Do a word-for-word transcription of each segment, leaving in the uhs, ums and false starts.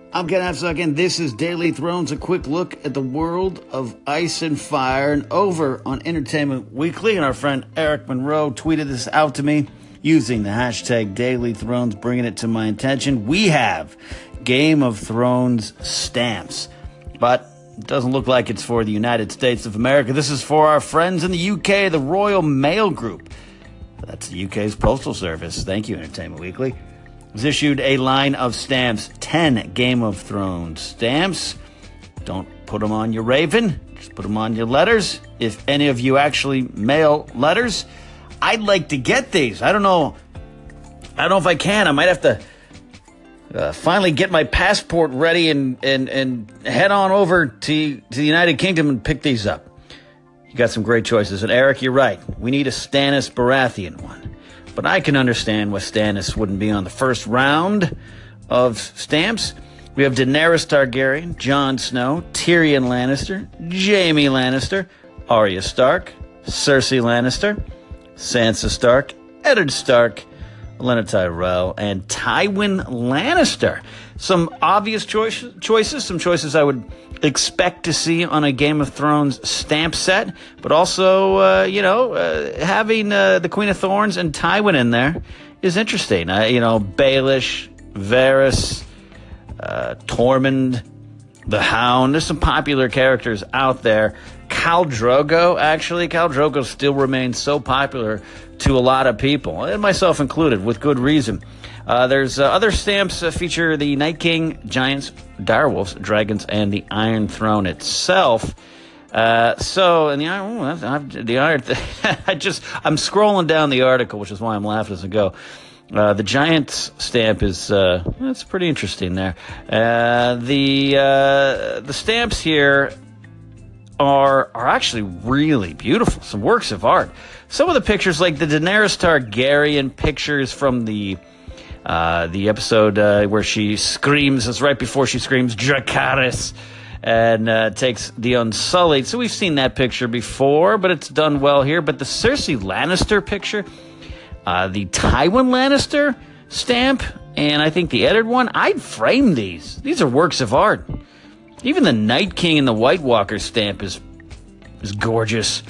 I'm Ken Apsok, and this is Daily Thrones, a quick look at the world of Ice and Fire. And over on Entertainment Weekly, and our friend Eric Monroe tweeted this out to me using the hashtag Daily Thrones, bringing it to my attention. We have Game of Thrones stamps, but it doesn't look like it's for the United States of America. This is for our friends in the U K, the Royal Mail Group. That's the U K's Postal Service. Thank you, Entertainment Weekly. Was issued a line of stamps, ten Game of Thrones stamps. Don't put them on your Raven, just put them on your letters. If any of you actually mail letters, I'd like to get these. I don't know. I don't know if I can. I might have to uh, finally get my passport ready and, and, and head on over to, to the United Kingdom and pick these up. You got some great choices. And Eric, you're right. We need a Stannis Baratheon one. But I can understand why Stannis wouldn't be on the first round of stamps. We have Daenerys Targaryen, Jon Snow, Tyrion Lannister, Jaime Lannister, Arya Stark, Cersei Lannister, Sansa Stark, Eddard Stark, Olenna Tyrell, and Tywin Lannister. Some obvious choice, choices, some choices I would expect to see on a Game of Thrones stamp set, but also, uh, you know, uh, having uh, the Queen of Thorns and Tywin in there is interesting. Uh, you know, Baelish, Varys, uh, Tormund, the Hound. There's some popular characters out there. Khal Drogo, actually, Khal Drogo still remains so popular to a lot of people, and myself included, with good reason. Uh, there's uh, other stamps uh, feature the Night King, Giants, Direwolves, Dragons, and the Iron Throne itself. Uh, so, and the Iron, oh, I've, the Iron, I just, I'm scrolling down the article, which is why I'm laughing as I go. Uh, the Giants stamp is, uh, that's pretty interesting there. Uh, the, uh, the stamps here are, are actually really beautiful. Some works of art. Some of the pictures, like the Daenerys Targaryen pictures from the, Uh, the episode uh, where she screams, it's right before she screams Dracarys and uh, takes the Unsullied. So we've seen that picture before, but it's done well here. But the Cersei Lannister picture, uh, the Tywin Lannister stamp, and I think the Eddard one, I'd frame these. These are works of art. Even the Night King and the White Walker stamp is is gorgeous.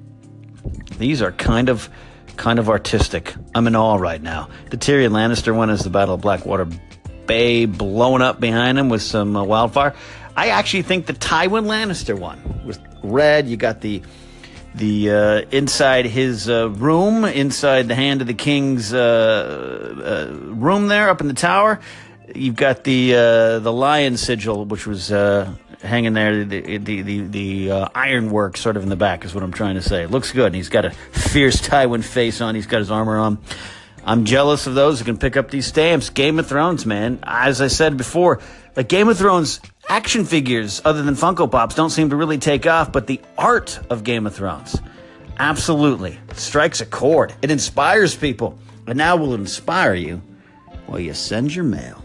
These are kind of... kind of artistic. I'm in awe right now. The Tyrion Lannister one is the Battle of Blackwater Bay blowing up behind him with some uh, wildfire. I actually think the Tywin Lannister one with red. You got the the uh, inside his uh, room, inside the Hand of the King's uh, uh, room there up in the tower. You've got the uh, the lion sigil, which was uh, hanging there, the the the, the uh, ironwork sort of in the back is what I'm trying to say. It looks good. And he's got a fierce Tywin face on. He's got his armor on. I'm jealous of those who can pick up these stamps. Game of Thrones, man. As I said before, like Game of Thrones action figures, other than Funko Pops, don't seem to really take off. But the art of Game of Thrones absolutely strikes a chord. It inspires people. And now will inspire you while you send your mail.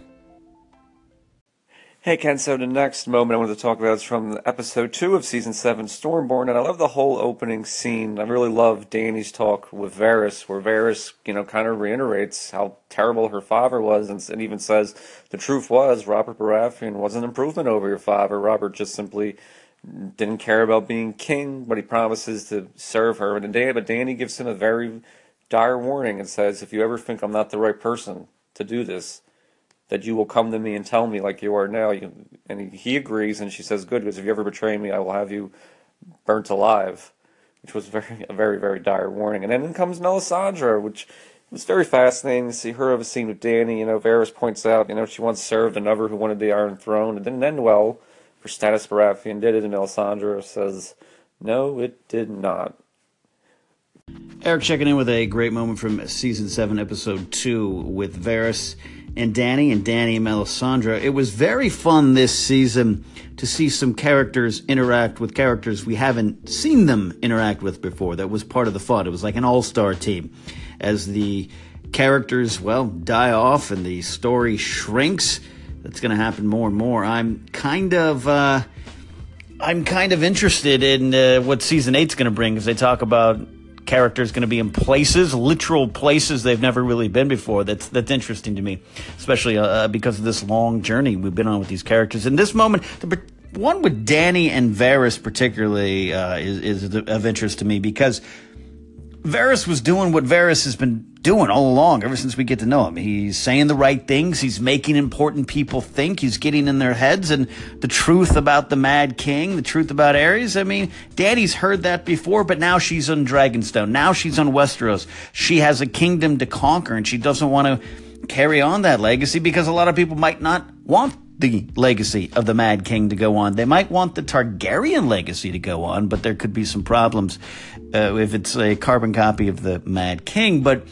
Hey Ken, so the next moment I wanted to talk about is from episode two of season seven, Stormborn, and I love the whole opening scene. I really love Dany's talk with Varys, where Varys, you know, kind of reiterates how terrible her father was, and, and even says the truth was Robert Baratheon was an improvement over your father. Robert just simply didn't care about being king, but he promises to serve her. And Dan, but Dany gives him a very dire warning and says, if you ever think I'm not the right person to do this, that you will come to me and tell me like you are now. You, and he, he agrees, and she says, good, because if you ever betray me, I will have you burnt alive, which was very a very, very dire warning. And then in comes Melisandre, which was very fascinating to see her have a scene with Dany. You know, Varys points out, you know, she once served another who wanted the Iron Throne. It didn't end well for Stannis Baratheon, did it? And Melisandre says, no, it did not. Eric checking in with a great moment from season seven, episode two, with Varys and Dany, and Dany and Melisandre. It was very fun this season to see some characters interact with characters we haven't seen them interact with before. That was part of the fun. It was like an all-star team. As the characters, well, die off and the story shrinks, that's going to happen more and more. I'm kind of... Uh, I'm kind of interested in uh, what season eight's going to bring, because they talk about character is going to be in places, literal places they've never really been before. That's that's interesting to me, especially uh, because of this long journey we've been on with these characters. In this moment, the one with Dany and Varys particularly uh, is, is of interest to me, because Varys was doing what Varys has been doing all along, ever since we get to know him. He's saying the right things. He's making important people think. He's getting in their heads. And the truth about the Mad King, the truth about Aerys, I mean, Dany's heard that before, but now she's on Dragonstone. Now she's on Westeros. She has a kingdom to conquer, and she doesn't want to carry on that legacy because a lot of people might not want the legacy of the Mad King to go on. They might want the Targaryen legacy to go on, but there could be some problems uh, if it's a carbon copy of the Mad King. But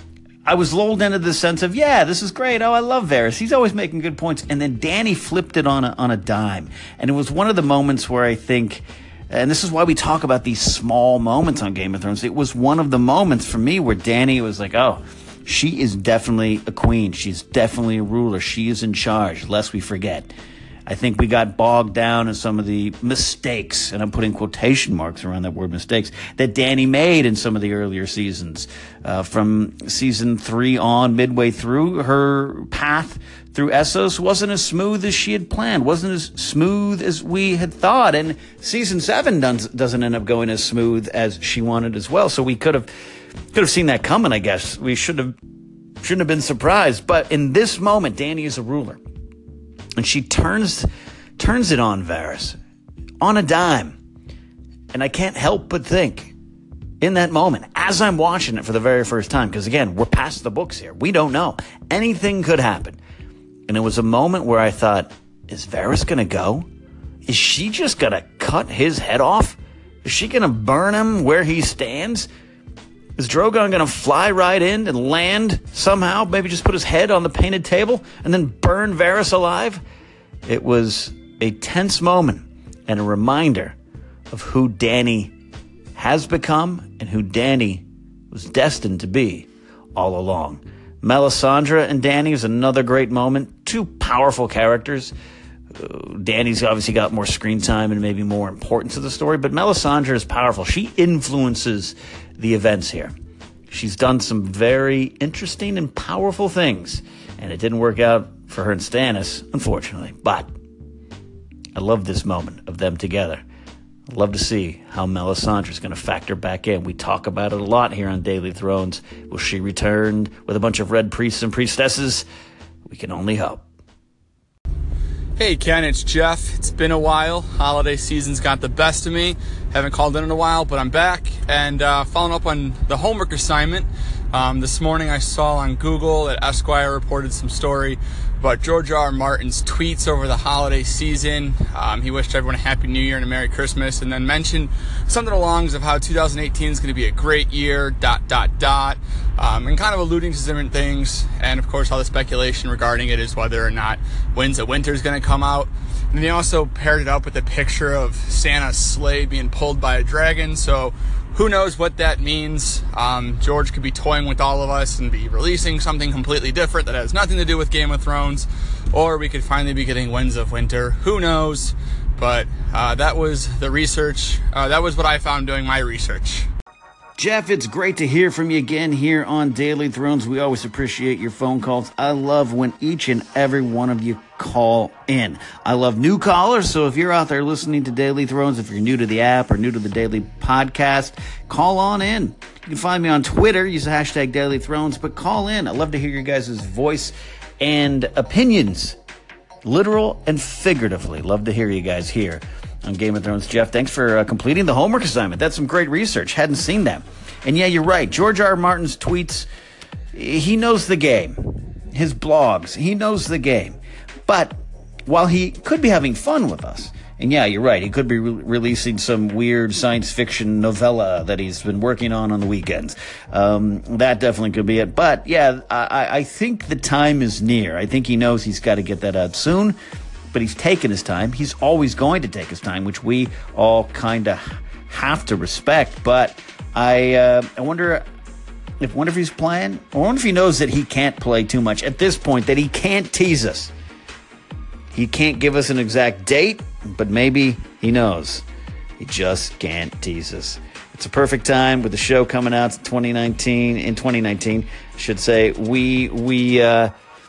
I was lulled into the sense of, yeah, this is great. Oh, I love Varys. He's always making good points. And then Dany flipped it on a, on a dime. And it was one of the moments where I think, and this is why we talk about these small moments on Game of Thrones, it was one of the moments for me where Dany was like, oh, she is definitely a queen. She's definitely a ruler. She is in charge, lest we forget. I think we got bogged down in some of the mistakes, and I'm putting quotation marks around that word mistakes, that Dany made in some of the earlier seasons. Uh, from season three on, midway through, her path through Essos wasn't as smooth as she had planned, wasn't as smooth as we had thought. And season seven doesn't end up going as smooth as she wanted as well. So we could have could have seen that coming, I guess. We should have shouldn't have been surprised. But in this moment, Dany is a ruler. And she turns turns it on Varys on a dime. And I can't help but think, in that moment, as I'm watching it for the very first time, because again, we're past the books here. We don't know. Anything could happen. And it was a moment where I thought, is Varys going to go? Is she just going to cut his head off? Is she going to burn him where he stands? Is Drogon going to fly right in and land somehow, maybe just put his head on the painted table and then burn Varys alive? It was a tense moment and a reminder of who Dany has become and who Dany was destined to be all along. Melisandre and Dany is another great moment. Two powerful characters. Uh, Dany's obviously got more screen time and maybe more importance to the story, but Melisandre is powerful. She influences the events here. She's done some very interesting and powerful things, and it didn't work out for her and Stannis, unfortunately. But I love this moment of them together. I'd love to see how Melisandre is going to factor back in. We talk about it a lot here on Daily Thrones. Will she return with a bunch of red priests and priestesses? We can only hope. Hey Ken, it's Jeff. It's been a while. Holiday season's got the best of me. Haven't called in in a while, but I'm back. And uh, following up on the homework assignment, um, this morning I saw on Google that Esquire reported some story about George R. R. Martin's tweets over the holiday season. Um, he wished everyone a Happy New Year and a Merry Christmas, and then mentioned something along of how two thousand eighteen is going to be a great year, dot, dot, dot, um, and kind of alluding to different things. And, of course, all the speculation regarding it is whether or not Winds of Winter is going to come out. And he also paired it up with a picture of Santa's sleigh being pulled by a dragon, so who knows what that means. Um, George could be toying with all of us and be releasing something completely different that has nothing to do with Game of Thrones, or we could finally be getting Winds of Winter. Who knows? But uh, that was the research. Uh, that was what I found doing my research. Jeff, it's great to hear from you again here on Daily Thrones. We always appreciate your phone calls. I love when each and every one of you call in. I love new callers, so if you're out there listening to Daily Thrones, if you're new to the app or new to the daily podcast, call on in. You can find me on Twitter, use the hashtag Daily Thrones, but call in. I love to hear your guys' voice and opinions, literal and figuratively. Love to hear you guys here on Game of Thrones. Jeff, thanks for uh, completing the homework assignment. That's some great research. Hadn't seen that. And yeah, you're right. George R. R. Martin's tweets, he knows the game. His blogs, he knows the game. But while he could be having fun with us, and yeah, you're right, he could be re- releasing some weird science fiction novella that he's been working on on the weekends. Um, that definitely could be it. But yeah, I, I think the time is near. I think he knows he's got to get that out soon. But he's taken his time. He's always going to take his time, which we all kind of have to respect. But I uh, I wonder if wonder if he's playing. I wonder if he knows that he can't play too much at this point, that he can't tease us. He can't give us an exact date, but maybe he knows. He just can't tease us. It's a perfect time with the show coming out twenty nineteen in twenty nineteen. I should say we we uh,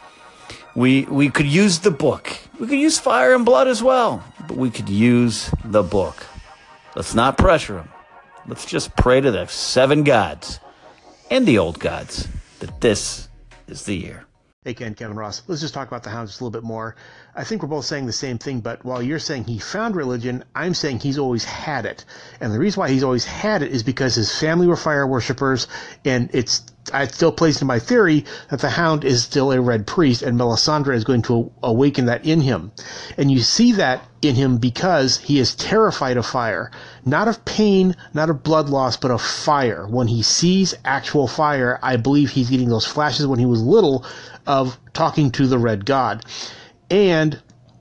we we could use the book. We could use Fire and Blood as well, but we could use the book. Let's not pressure them. Let's just pray to the seven gods and the old gods that this is the year. Hey, Ken, Kevin Ross. Let's just talk about the Hound just a little bit more. I think we're both saying the same thing, but while you're saying he found religion, I'm saying he's always had it. And the reason why he's always had it is because his family were fire worshippers, and it's it still plays into my theory that the Hound is still a red priest, and Melisandre is going to awaken that in him. And you see that in him because he is terrified of fire. Not of pain, not of blood loss, but of fire. When he sees actual fire, I believe he's getting those flashes when he was little of talking to the Red God. And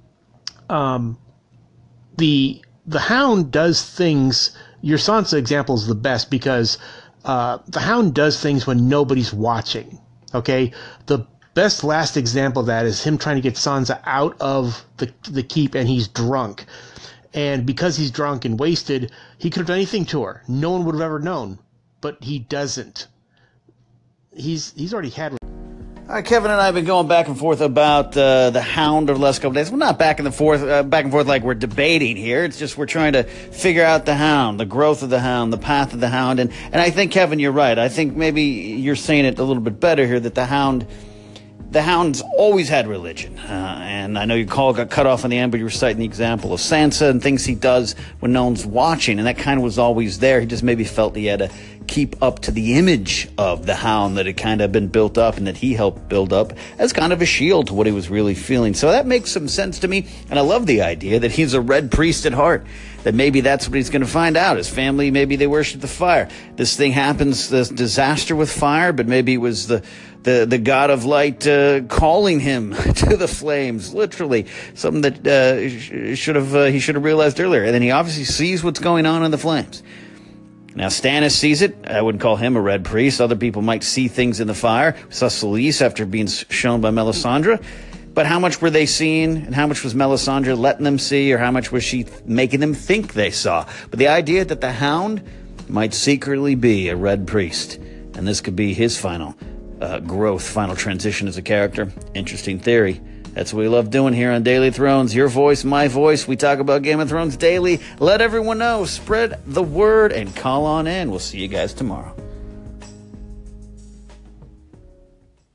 um, the the Hound does things. Your Sansa example is the best because uh, the Hound does things when nobody's watching. Okay, the best last example of that is him trying to get Sansa out of the the keep, and he's drunk. And because he's drunk and wasted, he could have done anything to her. No one would have ever known, but he doesn't. He's he's already had. All right, Kevin and I have been going back and forth about uh, the Hound over the last couple days. Well, not back and forth, uh, back and forth like we're debating here. It's just we're trying to figure out the Hound, the growth of the Hound, the path of the Hound. And, and I think, Kevin, you're right. I think maybe you're saying it a little bit better here, that the Hound... The Hound's always had religion, uh, and I know your call got cut off in the end, but you were citing the example of Sansa and things he does when no one's watching, and that kind of was always there. He just maybe felt he had to keep up to the image of the Hound that had kind of been built up and that he helped build up as kind of a shield to what he was really feeling. So that makes some sense to me, and I love the idea that he's a red priest at heart, that maybe that's what he's going to find out. His family, maybe they worship the fire. This thing happens, this disaster with fire, but maybe it was the The, the God of light uh, calling him to the flames, literally, something that uh, sh- should have uh, he should have realized earlier. And then he obviously sees what's going on in the flames. Now Stannis sees it. I wouldn't call him a red priest. Other people might see things in the fire. We saw Selyse after being shown by Melisandre. But how much were they seeing, and how much was Melisandre letting them see, or how much was she th- making them think they saw? But the idea that the Hound might secretly be a red priest, and this could be his final Uh, growth, final transition as a character. Interesting theory. That's what we love doing here on Daily Thrones. Your voice, my voice. We talk about Game of Thrones daily. Let everyone know. Spread the word and call on in. We'll see you guys tomorrow.